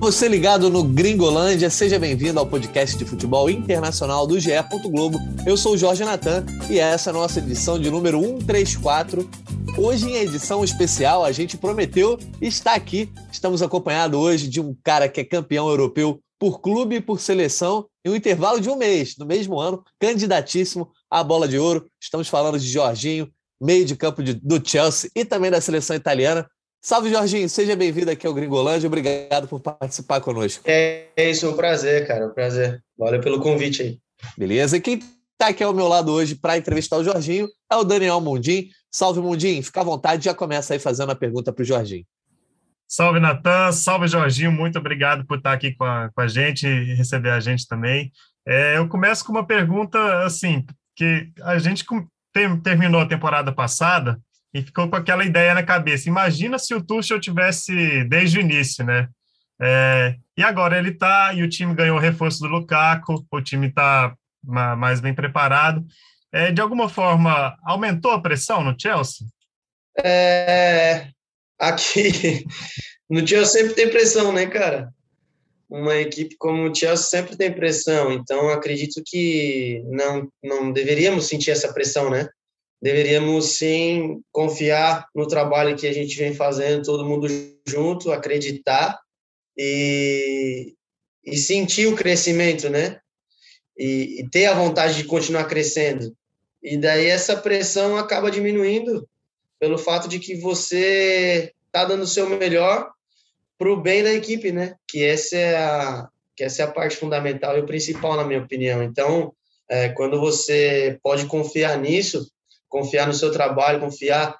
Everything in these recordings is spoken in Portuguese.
Você ligado no Gringolândia, seja bem-vindo ao podcast de futebol internacional do GE. Globo. Eu sou o Jorge Natan e essa é a nossa edição de número 134. Hoje, em edição especial, a gente prometeu estar aqui. Estamos acompanhados hoje de um cara que é campeão europeu por clube e por seleção em um intervalo de um mês, no mesmo ano, candidatíssimo à Bola de Ouro. Estamos falando de Jorginho, meio de campo do Chelsea e também da seleção italiana. Salve, Jorginho, seja bem-vindo aqui ao Gringolândia, obrigado por participar conosco. É isso, um prazer, cara, um prazer. Valeu pelo convite aí. Beleza, e quem está aqui ao meu lado hoje para entrevistar o Jorginho é o Daniel Mundim. Salve, Mundim, fica à vontade, já começa aí fazendo a pergunta para o Jorginho. Salve, Natan, salve, Jorginho, muito obrigado por estar aqui com a gente e receber a gente também. Eu começo com uma pergunta, assim, que a gente terminou a temporada passada e ficou com aquela ideia na cabeça. Imagina se o Tuchel tivesse desde o início, né? E agora ele está, e o time ganhou o reforço do Lukaku, o time está mais bem preparado. De alguma forma, aumentou a pressão no Chelsea? Aqui no Chelsea sempre tem pressão, né, cara? Uma equipe como o Chelsea sempre tem pressão, então acredito que não deveríamos sentir essa pressão, né? Deveríamos, sim, confiar no trabalho que a gente vem fazendo, todo mundo junto, acreditar e sentir o crescimento, né? E ter a vontade de continuar crescendo. E daí essa pressão acaba diminuindo pelo fato de que você está dando o seu melhor para o bem da equipe, né? Que essa é a parte fundamental e o principal, na minha opinião. Então, quando você pode confiar nisso, confiar no seu trabalho, confiar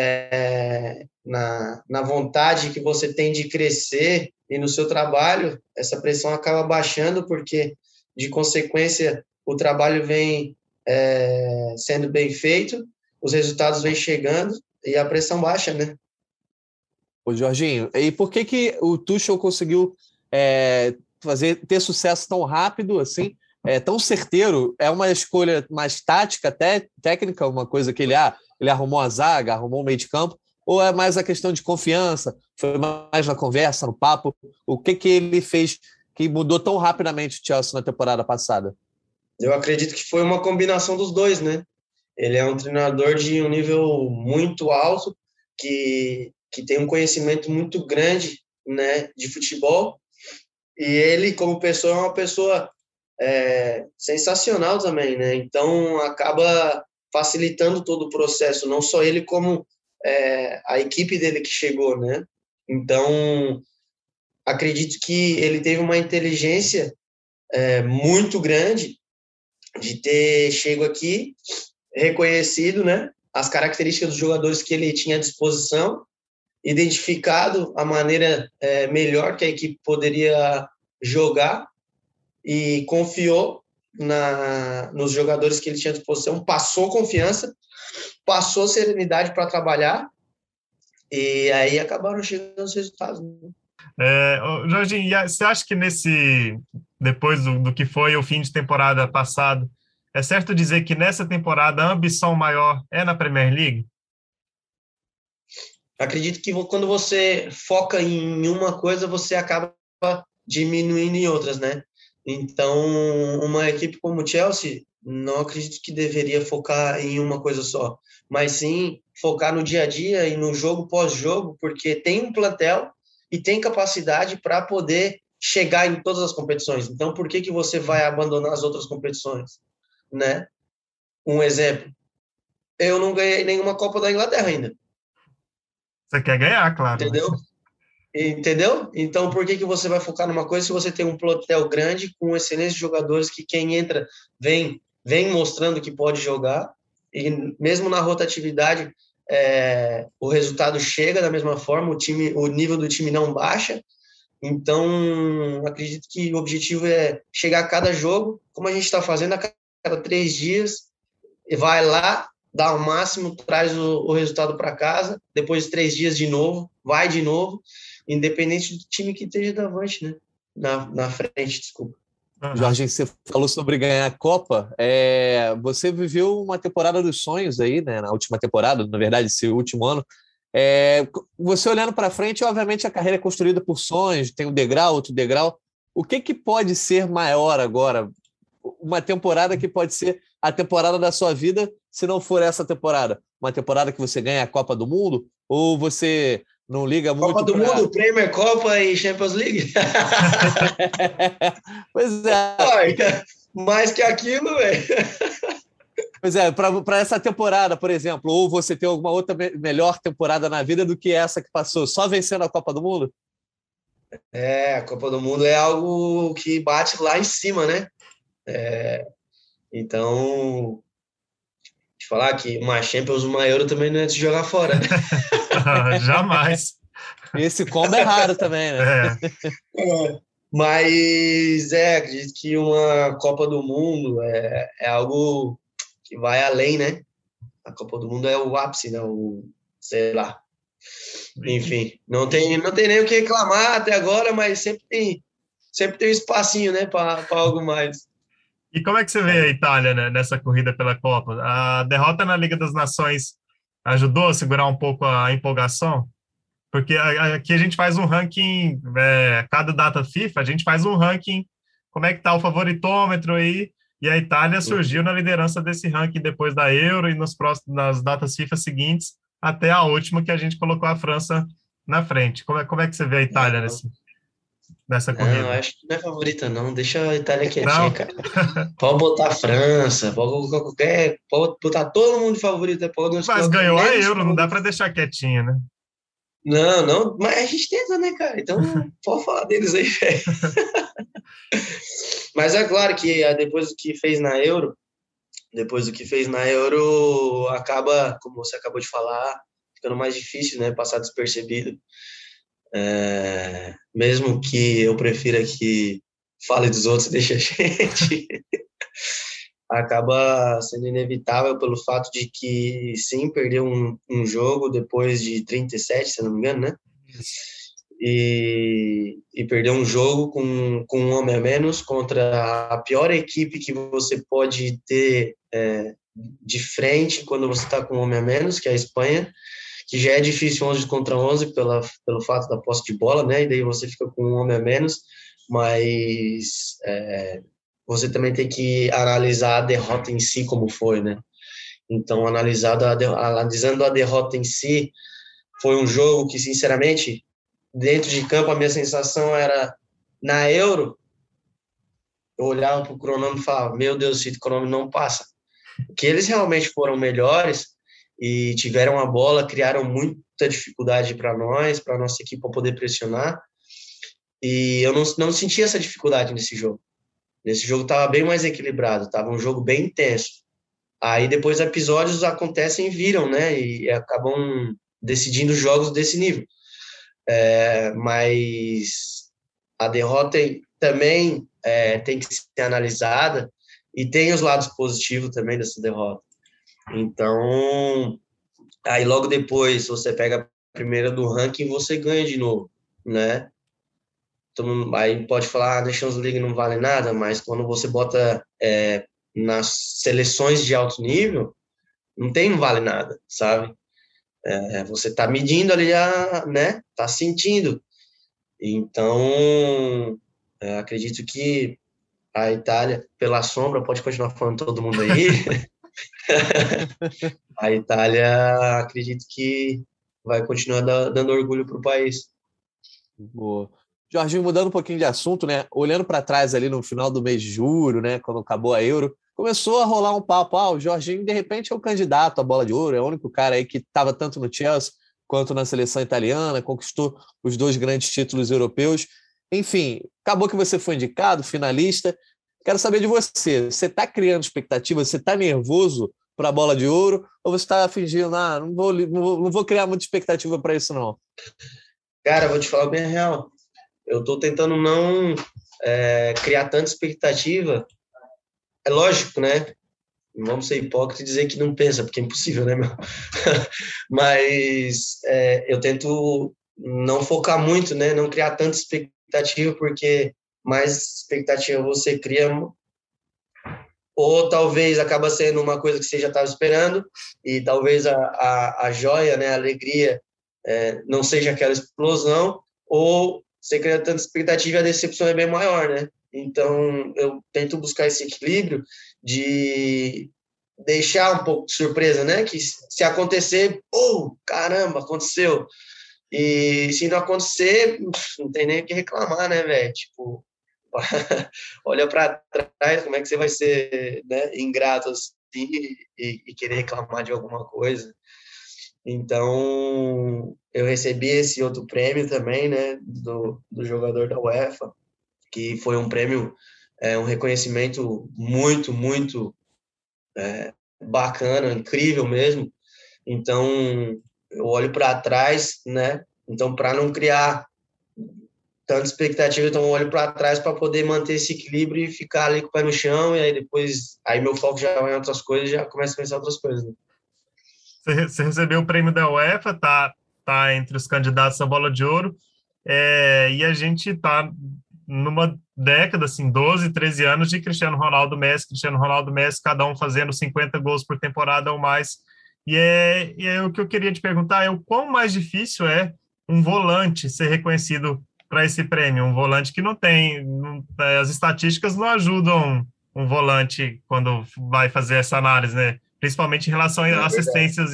na vontade que você tem de crescer e no seu trabalho, essa pressão acaba baixando, porque, de consequência, o trabalho vem sendo bem feito, os resultados vêm chegando e a pressão baixa, né? Ô, Jorginho, e por que o Tuchel conseguiu ter sucesso tão rápido, assim, tão certeiro? É uma escolha mais tática, até técnica, uma coisa que ele arrumou a zaga, arrumou o meio de campo, ou é mais a questão de confiança, foi mais na conversa, no papo? O que ele fez que mudou tão rapidamente o Chelsea na temporada passada? Eu acredito que foi uma combinação dos dois, né? Ele é um treinador de um nível muito alto, que tem um conhecimento muito grande, né, de futebol, e ele, como pessoa, é uma pessoa sensacional também, né? Então, acaba facilitando todo o processo, não só ele, como a equipe dele que chegou, né? Então, acredito que ele teve uma inteligência muito grande de ter chego aqui, reconhecido, né, as características dos jogadores que ele tinha à disposição, identificado a maneira melhor que a equipe poderia jogar e confiou nos jogadores que ele tinha à disposição, passou confiança, passou serenidade para trabalhar e aí acabaram chegando os resultados. Jorginho, você acha que depois do que foi o fim de temporada passado, é certo dizer que nessa temporada a ambição maior é na Premier League? Acredito que quando você foca em uma coisa, você acaba diminuindo em outras, né? Então, uma equipe como o Chelsea, não acredito que deveria focar em uma coisa só, mas sim focar no dia a dia e no jogo pós-jogo, porque tem um plantel e tem capacidade para poder chegar em todas as competições. Então, por que você vai abandonar as outras competições, né? Um exemplo, eu não ganhei nenhuma Copa da Inglaterra ainda. Você quer ganhar, claro. Entendeu? Então, por que você vai focar numa coisa se você tem um plantel grande com excelentes jogadores que quem entra vem mostrando que pode jogar e mesmo na rotatividade o resultado chega da mesma forma, o nível do time não baixa. Então, acredito que o objetivo é chegar a cada jogo, como a gente está fazendo a cada 3 dias, e vai lá, dá o máximo, traz o resultado para casa, depois de 3 dias de novo, vai de novo, independente do time que esteja da avante, né? Na frente, desculpa. Jorginho, você falou sobre ganhar a Copa. Você viveu uma temporada dos sonhos aí, né? Na última temporada, na verdade, esse último ano. Você olhando para frente, obviamente a carreira é construída por sonhos, tem um degrau, outro degrau. O que pode ser maior agora? Uma temporada que pode ser a temporada da sua vida, se não for essa temporada. Uma temporada que você ganha a Copa do Mundo? Ou você não liga muito Copa do Mundo, Premier, Copa e Champions League? Pois é. Mais que aquilo, velho. Pois é, para essa temporada, por exemplo, ou você ter alguma outra melhor temporada na vida do que essa que passou, só vencendo a Copa do Mundo? A Copa do Mundo é algo que bate lá em cima, né? Então, te falar que uma Champions, uma Euro também não é de se jogar fora, né? Jamais. Esse combo é raro também, né? Mas acredito que uma Copa do Mundo é algo que vai além, né? A Copa do Mundo é o ápice, né? Sei lá. Enfim, não tem nem o que reclamar até agora, mas sempre tem um espacinho, né? Para algo mais. E como é que você vê a Itália, né, nessa corrida pela Copa? A derrota na Liga das Nações ajudou a segurar um pouco a empolgação? Porque aqui a gente faz um ranking, cada data FIFA, a gente faz um ranking, como é que está o favoritômetro aí, e a Itália surgiu na liderança desse ranking depois da Euro e nas datas FIFA seguintes, até a última que a gente colocou a França na frente. Como é que você vê a Itália nessa corrida? Não, acho que não é favorita, não. Deixa a Itália quietinha, cara. Pode botar a França, pode botar todo mundo de favorita. Mas ganhou a Euro, não dá para deixar quietinha, né? Não, mas a gente tenta, né, cara? Então, pode falar deles aí, velho. Mas é claro que depois do que fez na Euro, acaba, como você acabou de falar, ficando mais difícil, né, passar despercebido. Mesmo que eu prefira que fale dos outros e deixe a gente, acaba sendo inevitável pelo fato de que, sim, perdeu um jogo depois de 37, se não me engano, né? E perdeu um jogo com um homem a menos contra a pior equipe que você pode ter de frente quando você está com um homem a menos, que é a Espanha, que já é difícil 11 contra 11 pelo fato da posse de bola, né? E daí você fica com um homem a menos, mas você também tem que analisar a derrota em si como foi, né? Então, analisando a derrota em si, foi um jogo que, sinceramente, dentro de campo, a minha sensação era, na Euro, eu olhava para o cronômetro e falava, meu Deus, esse cronômetro não passa. Porque eles realmente foram melhores e tiveram a bola, criaram muita dificuldade para nós, para a nossa equipe poder pressionar, e eu não senti essa dificuldade nesse jogo. Nesse jogo estava bem mais equilibrado, estava um jogo bem intenso. Aí depois episódios acontecem e viram, né, e acabam decidindo jogos desse nível. Mas a derrota também tem que ser analisada e tem os lados positivos também dessa derrota. Então, aí logo depois você pega a primeira do ranking e você ganha de novo, né? Então, aí pode falar, a Nations League não vale nada, mas quando você bota nas seleções de alto nível, não vale nada, sabe? Você tá medindo ali, né? Tá sentindo. Então, acredito que a Itália, pela sombra, pode continuar falando todo mundo aí. A Itália, acredito que vai continuar dando orgulho para o país. Boa. Jorginho, mudando um pouquinho de assunto, né? Olhando para trás ali no final do mês de julho, né? Quando acabou a Euro, começou a rolar um papo. O Jorginho, de repente, é o candidato à bola de ouro, é o único cara aí que estava tanto no Chelsea quanto na seleção italiana, conquistou os 2 grandes títulos europeus. Enfim, acabou que você foi indicado, finalista. Quero saber de você. Você está criando expectativa? Você está nervoso para a bola de ouro? Ou você está fingindo, não vou criar muita expectativa para isso, não? Cara, vou te falar bem a real. Eu estou tentando não criar tanta expectativa. É lógico, né? Não vamos ser hipócritas e dizer que não pensa, porque é impossível, né, meu? Mas eu tento não focar muito, né? Não criar tanta expectativa, porque mais expectativa você cria, ou talvez acaba sendo uma coisa que você já estava esperando, e talvez a joia, né, a alegria não seja aquela explosão, ou você cria tanta expectativa e a decepção é bem maior, né? Então, eu tento buscar esse equilíbrio de deixar um pouco de surpresa, né? Que se acontecer, caramba, aconteceu. E se não acontecer, não tem nem o que reclamar, né, velho? Tipo, olha para trás, como é que você vai ser, né, ingrato assim e querer reclamar de alguma coisa. Então, eu recebi esse outro prêmio também, né, do jogador da UEFA, que foi um prêmio, um reconhecimento muito, muito bacana, incrível mesmo. Então, eu olho para trás, né? Então, para não criar tanta expectativa, então eu olho para trás para poder manter esse equilíbrio e ficar ali com o pé no chão, e aí depois, aí meu foco já vai em outras coisas, já começa a pensar em outras coisas, né? Você recebeu o prêmio da UEFA, tá entre os candidatos à Bola de Ouro, e a gente tá numa década, assim, 12, 13 anos de Cristiano Ronaldo, Messi, cada um fazendo 50 gols por temporada ou mais. E o que eu queria te perguntar é o quão mais difícil é um volante ser reconhecido para esse prêmio, um volante que as estatísticas não ajudam um volante quando vai fazer essa análise, né? Principalmente em relação a assistências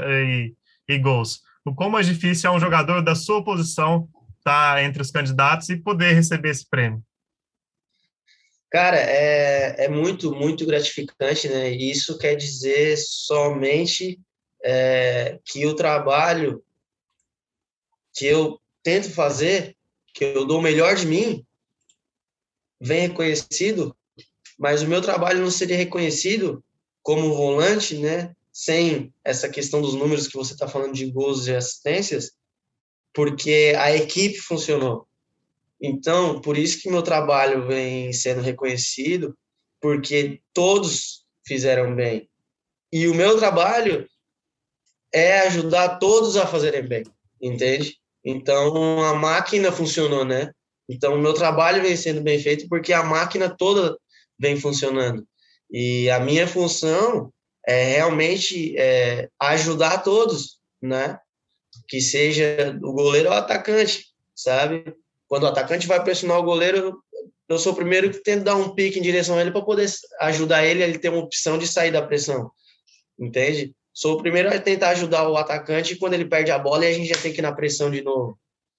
e gols. O quão mais difícil é um jogador da sua posição estar entre os candidatos e poder receber esse prêmio? Cara, é muito, muito gratificante, né? E isso quer dizer somente que o trabalho que eu tento fazer, que eu dou o melhor de mim, vem reconhecido, mas o meu trabalho não seria reconhecido como volante, né? Sem essa questão dos números que você está falando de gols e assistências, porque a equipe funcionou. Então, por isso que meu trabalho vem sendo reconhecido, porque todos fizeram bem. E o meu trabalho é ajudar todos a fazerem bem, entende? Então, a máquina funcionou, né? Então, o meu trabalho vem sendo bem feito porque a máquina toda vem funcionando. E a minha função é realmente ajudar todos, né? Que seja o goleiro ou o atacante, sabe? Quando o atacante vai pressionar o goleiro, eu sou o primeiro que tento dar um pique em direção a ele para poder ajudar ele a ele ter uma opção de sair da pressão, entende? Sou o primeiro a tentar ajudar o atacante quando ele perde a bola e a gente já tem que ir na pressão de novo.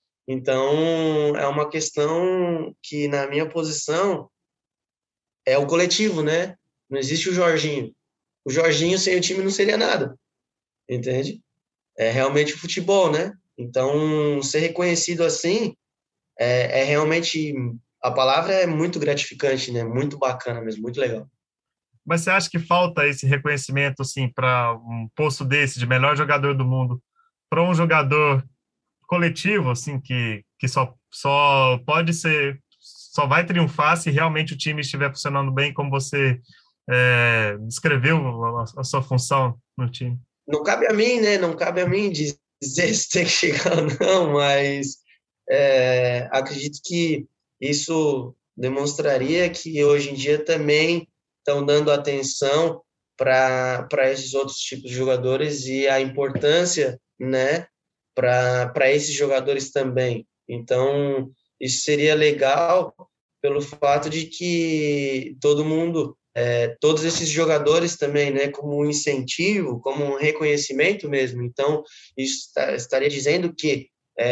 Então, é uma questão que, na minha posição, é o coletivo, né? Não existe o Jorginho. O Jorginho sem o time não seria nada, entende? É realmente o futebol, né? Então, ser reconhecido assim é realmente... A palavra é muito gratificante, né? Muito bacana mesmo, muito legal. Mas você acha que falta esse reconhecimento, assim, para um posto desse, de melhor jogador do mundo, para um jogador coletivo, assim, que só pode ser... Só vai triunfar se realmente o time estiver funcionando bem, como você descreveu a sua função no time? Não cabe a mim, né? Não cabe a mim dizer se tem que chegar ou não, mas acredito que isso demonstraria que hoje em dia também estão dando atenção para esses outros tipos de jogadores e a importância, né, para esses jogadores também. Então, isso seria legal pelo fato de que todo mundo, todos esses jogadores também, né, como um incentivo, como um reconhecimento mesmo. Então, isso estaria dizendo que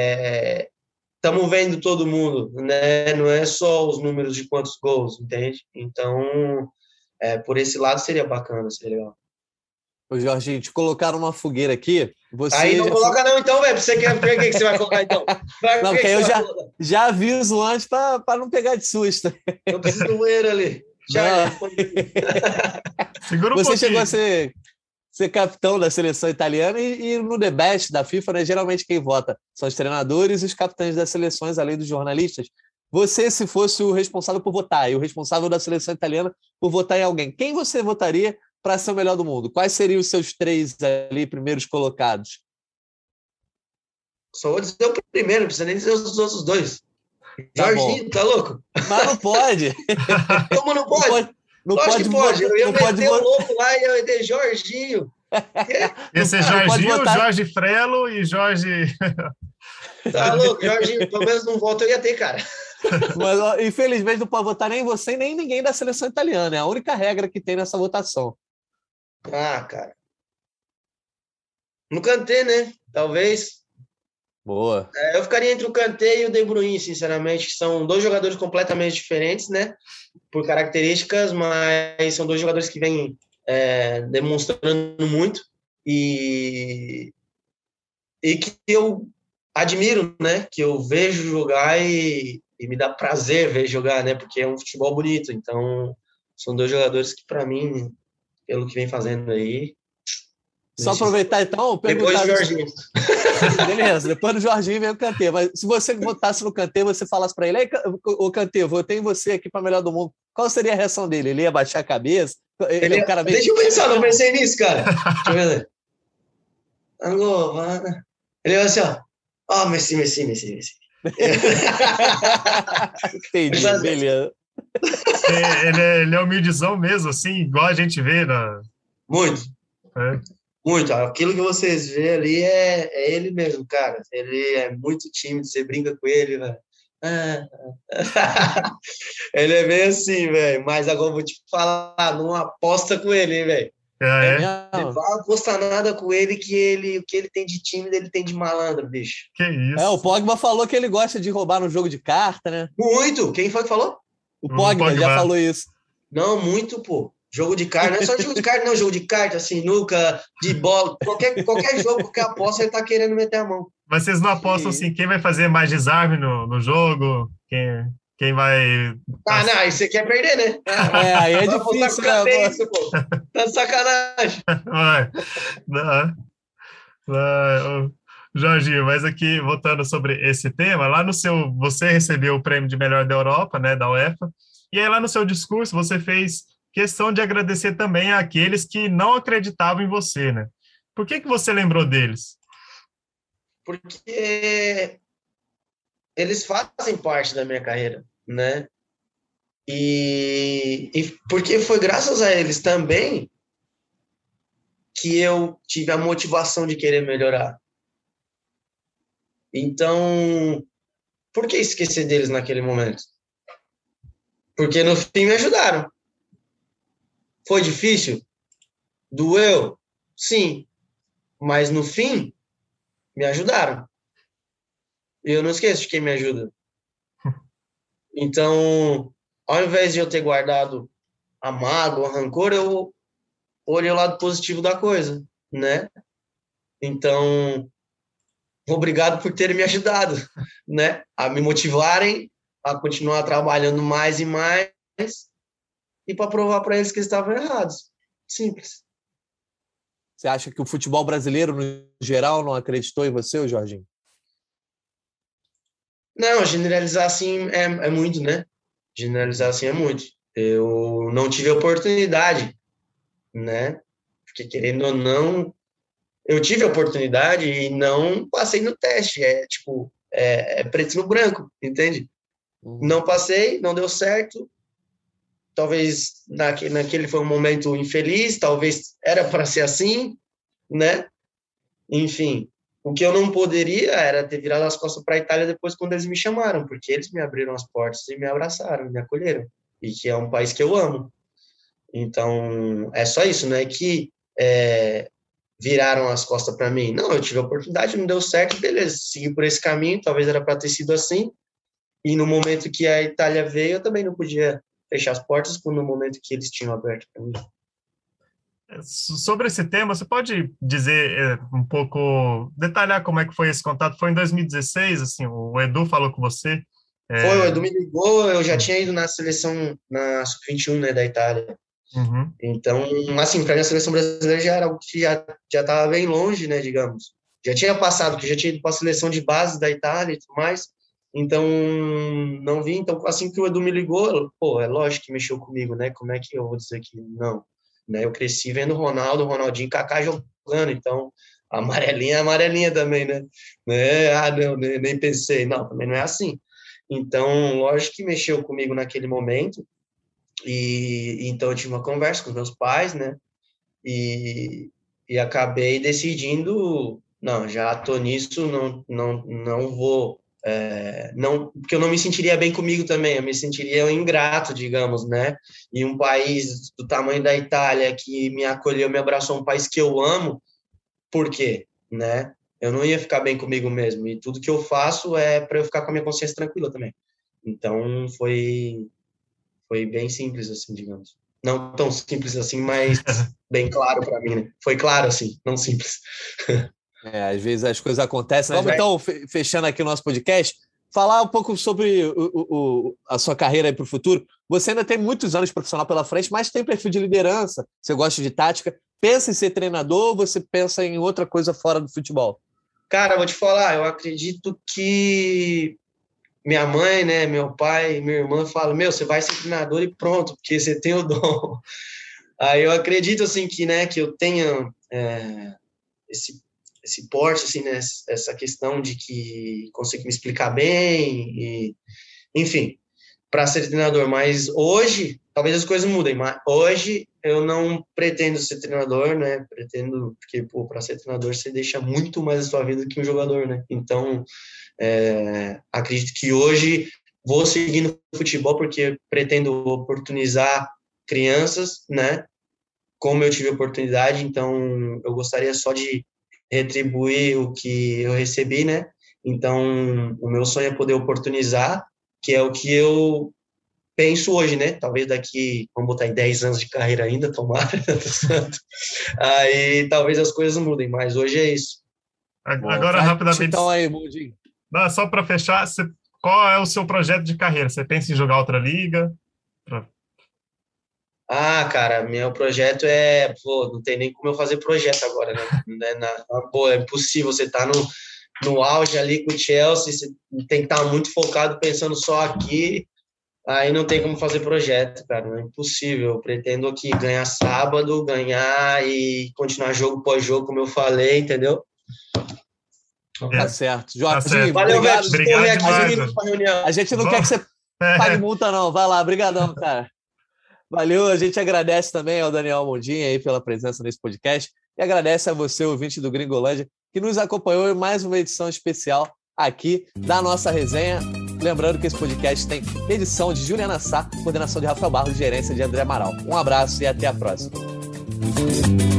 estamos vendo todo mundo, né? Não é só os números de quantos gols, entende? Então, por esse lado seria bacana, seria legal. Ô, Jorginho, te colocaram uma fogueira aqui. Aí não coloca não, então, velho. Você quer ver o que você vai colocar, então? Não, porque eu já aviso antes para não pegar de susto. Eu preciso do banheiro ali. Segura um Você pouquinho. chegou a ser capitão da seleção italiana e no The Best da FIFA, né, geralmente quem vota são os treinadores e os capitães das seleções, além dos jornalistas. Você, se fosse o responsável por votar e o responsável da seleção italiana por votar em alguém, quem você votaria para ser o melhor do mundo? Quais seriam os seus 3 ali primeiros colocados? Só vou dizer o primeiro, não precisa nem dizer os outros 2. Tá Jorginho, tá louco? Mas não pode. Como não pode? Não Lógico pode. que pode. Eu ia não meter pode o louco lá e eu ia ter Jorginho. Ia ser Jorginho, Jorge Frelo e Jorge... Tá louco, Jorginho, pelo menos não voto eu ia ter, cara. Mas, ó, infelizmente, não pode votar nem você, nem ninguém da seleção italiana. É a única regra que tem nessa votação. Ah, cara. No Kanté, né? Talvez. Boa. Eu ficaria entre o Kanté e o De Bruyne, sinceramente, que são dois jogadores completamente diferentes, né? Por características, mas são dois jogadores que vêm demonstrando muito e que eu admiro, né? Que eu vejo jogar e me dá prazer ver jogar, né? Porque é um futebol bonito. Então, são dois jogadores que, para mim, pelo que vem fazendo aí... Só aproveitar, então, perguntar... Depois do Jorginho. Beleza, depois do Jorginho vem o Kanté. Mas se você votasse no Kanté, você falasse para ele: ô Kanté, votei em você aqui para melhor do mundo. Qual seria a reação dele? Ele ia baixar a cabeça? Ele é um cara bem... Deixa eu pensar, não pensei nisso, cara. Deixa eu ver. Ele vai assim, ó. Messi. Entendi, beleza. Ele é humildizão mesmo, assim, igual a gente vê. Muito. Muito. Aquilo que vocês vê ali é ele mesmo, cara. Ele é muito tímido, você brinca com ele, velho. Ele é bem assim, velho. Mas agora eu vou te falar, não aposta com ele, hein, velho. Não vai apostar nada com ele, que o que ele tem de tímido, ele tem de malandro, bicho. Que isso. O Pogba falou que ele gosta de roubar no jogo de carta, né? Muito. Quem foi que falou? O Pogba já falou isso. Não, muito, pô. Jogo de carta, não é só jogo de carta, não. Jogo de carta, sinuca, de bola, qualquer jogo, qualquer aposta, ele tá querendo meter a mão. Mas vocês não apostam assim, quem vai fazer mais desarme no jogo? Quem vai... Não, aí você quer perder, né? Aí é difícil, né? Isso, pô. Tá de sacanagem. Jorginho, mas aqui, voltando sobre esse tema, lá no seu... Você recebeu o prêmio de melhor da Europa, né, da UEFA, e aí lá no seu discurso você fez questão de agradecer também àqueles que não acreditavam em você, né? Por que você lembrou deles? Porque eles fazem parte da minha carreira, né? E porque foi graças a eles também que eu tive a motivação de querer melhorar. Então, por que esquecer deles naquele momento? Porque no fim me ajudaram. Foi difícil? Doeu? Sim. Mas no fim, me ajudaram. E eu não esqueço de quem me ajuda. Então, ao invés de eu ter guardado a mágoa, o rancor, eu olhei o lado positivo da coisa, né? Então, obrigado por terem me ajudado, né? A me motivarem a continuar trabalhando mais e mais e para provar para eles que eles estavam errados. Simples. Você acha que o futebol brasileiro, no geral, não acreditou em você, Jorginho? Não, generalizar assim é muito, né? Generalizar assim é muito. Eu não tive oportunidade, né? Porque, querendo ou não, eu tive a oportunidade e não passei no teste. É preto no branco, entende? Não passei, não deu certo. Talvez naquele foi um momento infeliz, talvez era para ser assim, né? Enfim, o que eu não poderia era ter virado as costas para a Itália depois quando eles me chamaram, porque eles me abriram as portas e me abraçaram, me acolheram, e que é um país que eu amo. Então, é só isso, não é que viraram as costas para mim. Não, eu tive a oportunidade, não deu certo, beleza, segui por esse caminho, talvez era para ter sido assim, e no momento que a Itália veio, eu também não podia fechar as portas no momento que eles tinham aberto para mim. Sobre esse tema, você pode dizer um pouco, detalhar como é que foi esse contato? Foi em 2016, assim, o Edu falou com você? Foi, o Edu me ligou, eu já tinha ido na seleção, na Sub-21, né, da Itália. Uhum. Então, assim, para a seleção brasileira já era algo que já estava bem longe, né, digamos. Já tinha passado, que já tinha ido para a seleção de base da Itália e tudo mais. Então, não vi. Então, assim que o Edu me ligou, pô, é lógico que mexeu comigo, né? Como é que eu vou dizer que não? Né? Eu cresci vendo o Ronaldinho, Kaká jogando, então a amarelinha é amarelinha também, né? Não, nem pensei. Não, também não é assim. Então, lógico que mexeu comigo naquele momento. E então eu tive uma conversa com os meus pais, né? E E acabei decidindo, não, já tô nisso, não vou, porque eu não me sentiria bem comigo também, eu me sentiria um ingrato, digamos, né? E um país do tamanho da Itália, que me acolheu, me abraçou, um país que eu amo, por quê, né? Eu não ia ficar bem comigo mesmo, e tudo que eu faço é para eu ficar com a minha consciência tranquila também. Então, foi bem simples, assim, digamos. Não tão simples assim, mas bem claro para mim, né? Foi claro, assim, não simples. Às vezes as coisas acontecem. Vamos, então, fechando aqui o nosso podcast, falar um pouco sobre a sua carreira aí para o futuro. Você ainda tem muitos anos profissional pela frente, mas tem perfil de liderança, você gosta de tática. Pensa em ser treinador ou você pensa em outra coisa fora do futebol? Cara, vou te falar, eu acredito que minha mãe, né, meu pai, minha irmã falam, você vai ser treinador e pronto, porque você tem o dom. Aí eu acredito, assim, que eu tenha esse porte, assim, né, essa questão de que consigo me explicar bem, e, enfim, para ser treinador. Mas hoje, talvez as coisas mudem, mas hoje eu não pretendo ser treinador, né, porque, para ser treinador você deixa muito mais a sua vida do que um jogador, né, então... acredito que hoje vou seguir no futebol porque pretendo oportunizar crianças, né? Como eu tive oportunidade, então eu gostaria só de retribuir o que eu recebi, né? Então o meu sonho é poder oportunizar, que é o que eu penso hoje, né? Talvez daqui, vamos botar em 10 anos de carreira ainda, tomara, aí talvez as coisas mudem, mas hoje é isso. Agora, rapidamente. Então aí, Mundinho. Não, só para fechar, qual é o seu projeto de carreira? Você pensa em jogar outra liga? Cara, meu projeto não tem nem como eu fazer projeto agora, né? É impossível, você tá no auge ali com o Chelsea, você tem que estar muito focado pensando só aqui, aí não tem como fazer projeto, cara, é impossível. Eu pretendo aqui ganhar sábado, ganhar e continuar jogo pós jogo, como eu falei, entendeu? Tá certo. Jorginho, valeu, obrigado. Obrigado demais, a gente não quer que você pague multa, não. Vai lá, brigadão, cara. Valeu, a gente agradece também ao Daniel Mondinha aí pela presença nesse podcast e agradece a você, ouvinte do Gringolândia, que nos acompanhou em mais uma edição especial aqui da nossa resenha. Lembrando que esse podcast tem edição de Juliana Sá, coordenação de Rafael Barros, gerência de André Amaral. Um abraço e até a próxima.